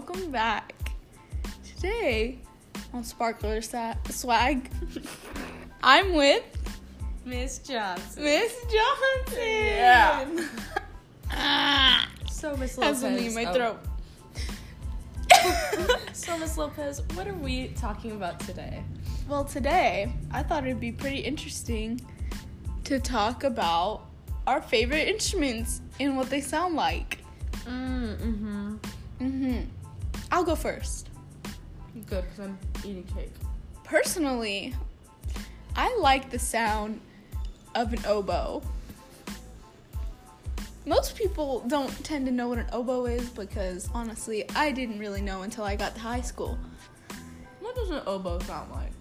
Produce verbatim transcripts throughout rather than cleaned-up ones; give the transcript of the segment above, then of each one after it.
welcome back. Today on Sparkler Sa- Swag, I'm with Miss Johnson. Miss Johnson. Yeah. Ah, So, Miss has Lopez. something in my oh. throat. So, Miss Lopez, what are we talking about today? Well, today I thought it'd be pretty interesting to talk about our favorite instruments and what they sound like. Mm, mm-hmm. Mm-hmm. I'll go first. Good, because I'm eating cake. Personally, I like the sound of an oboe. Most people don't tend to know what an oboe is because, honestly, I didn't really know until I got to high school. What does an oboe sound like?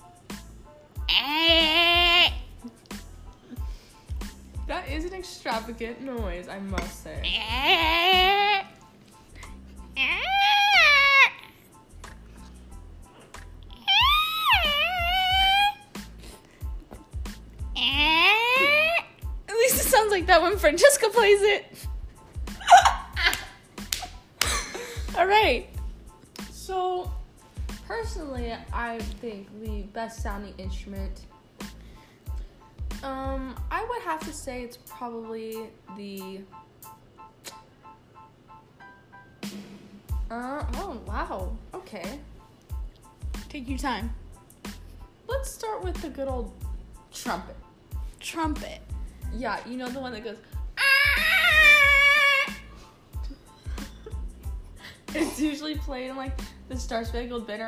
That is an extravagant noise, I must say. At least it sounds like that when Francesca plays it. All right. So, personally, I think the best sounding instrument, um, I would have to say it's probably the, uh, oh, wow, okay. Take your time. Let's start with the good old trumpet. Trumpet. Yeah, you know the one that goes, it's usually played in, like, the Star Spangled Banner.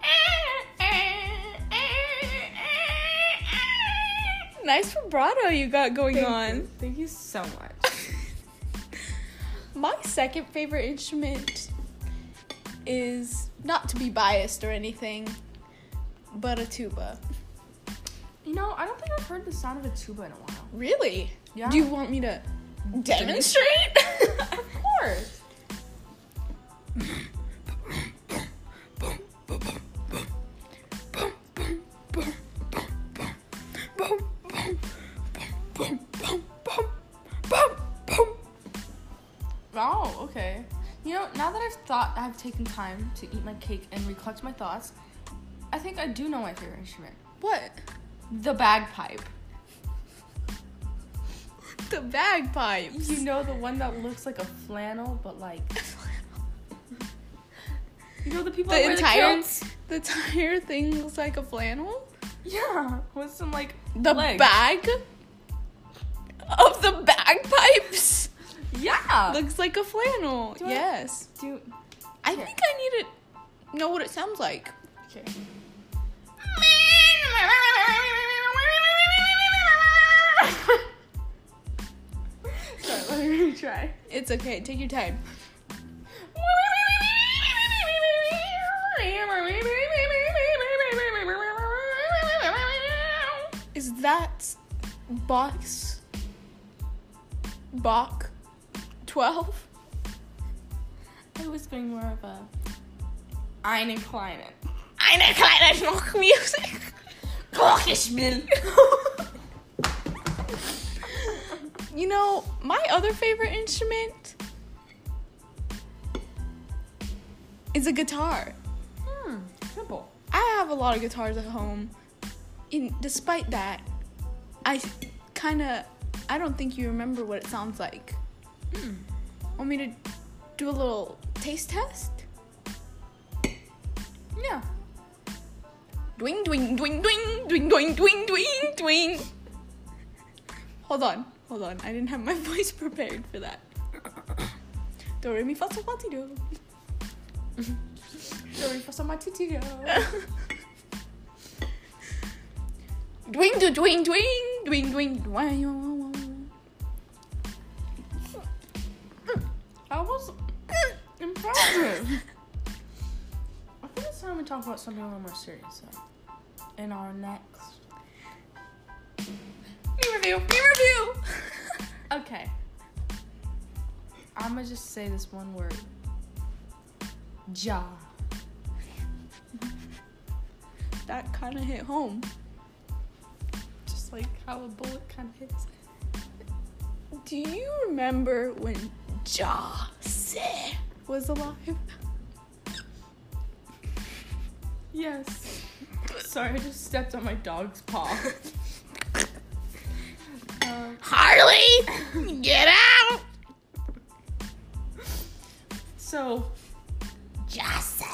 Nice vibrato you got going Thank on. you. Thank you so much. My second favorite instrument is, not to be biased or anything, but a tuba. You know, I don't think I've heard the sound of a tuba in a while. Really? Yeah. Do you want me to demonstrate? Of course. Oh, okay. You know, now that I've thought, I've taken time to eat my cake and recollect my thoughts, I think I do know my favorite instrument. What? The bagpipe. The bagpipes. You know, the one that looks like a flannel, but like... You know the people The that wear entire the kilts? the entire thing looks like a flannel. Yeah, with some like The legs. bag of the bagpipes Yeah. looks like a flannel. Do I- Yes. Do I Here. think I need to know what it sounds like. okay. Sorry, let me retry. It's okay. Take your time. Is that box Bach twelve? I was going more of a Eine kleine. Eine kleine noch Musik. Glockenspiel. You know, my other favorite instrument is a guitar. Hmm, simple. I have a lot of guitars at home. And despite that, I kind of, I don't think you remember what it sounds like. Hmm. Want me to do a little taste test? Yeah. Dwing, dwing, dwing, dwing, dwing, dwing, dwing, dwing, dwing. Hold on, hold on. I didn't have my voice prepared for that. Do re mi fa sol la ti do. Sorry for some titio. Dwing, do, dwing, dwing, dwing, dwing, dwing. That was impressive. I think it's time we talk about something a little more serious though. In our next Me review, me review. Okay. I'ma just say this one word. Ja. That kind of hit home. Just like how a bullet kind of hits. Do you remember when Ja Se was alive? Yes. Sorry, I just stepped on my dog's paw. um, Harley, get out. So, Jesse.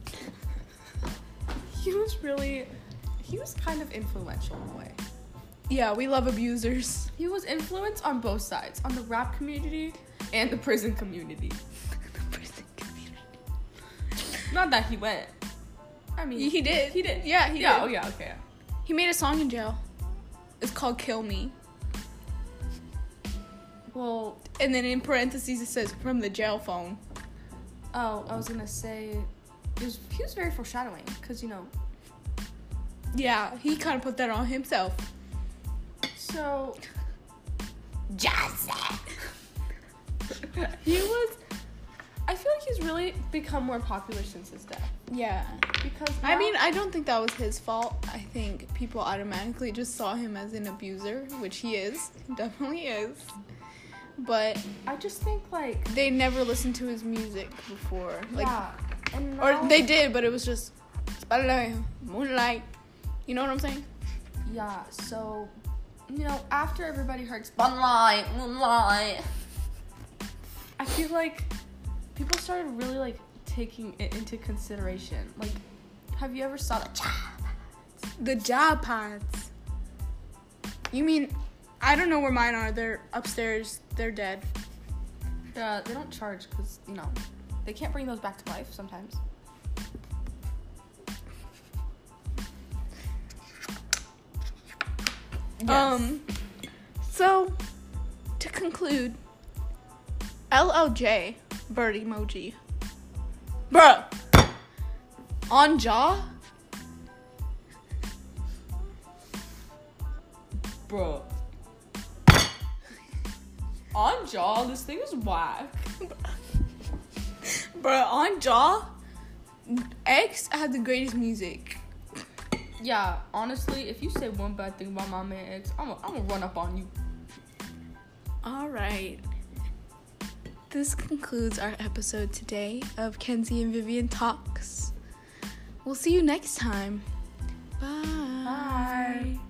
he was really, he was kind of influential in a way. Yeah, we love abusers. He was influenced on both sides, on the rap community and the prison community. The prison community. Not that he went. I mean, He did. He did. Yeah, he yeah, did. Oh, yeah, okay. He made a song in jail. It's called Kill Me. Well, And then in parentheses it says from the jail phone. oh, I was gonna say, it was, he was very foreshadowing, because, you know, Yeah, he kind of put that on himself. so, Jesse. he was, I feel like he's really become more popular since his death. Yeah. Because I now- mean, I don't think that was his fault. I think people automatically just saw him as an abuser, which he is. He definitely is. But I just think, like, they never listened to his music before. Like, yeah. And or now- they did, but it was just spotlight, moonlight. You know what I'm saying? Yeah, so, you know, after everybody heard Spotlight, Moonlight, I feel like people started really, like, taking it into consideration. Like, have you ever saw the job? The job pods. You mean, I don't know where mine are. They're upstairs. They're dead. Uh, they don't charge because, you know, they can't bring those back to life sometimes. Yes. Um, so, to conclude, L L J, bird emoji. Bruh! On jaw? Bro. On jaw, this thing is whack. Bruh, on jaw? X had the greatest music. Yeah, honestly, if you say one bad thing about my man X, I'm gonna I'm gonna run up on you. Alright. This concludes our episode today of Kenzie and Vivian Talks. We'll see you next time. Bye. Bye.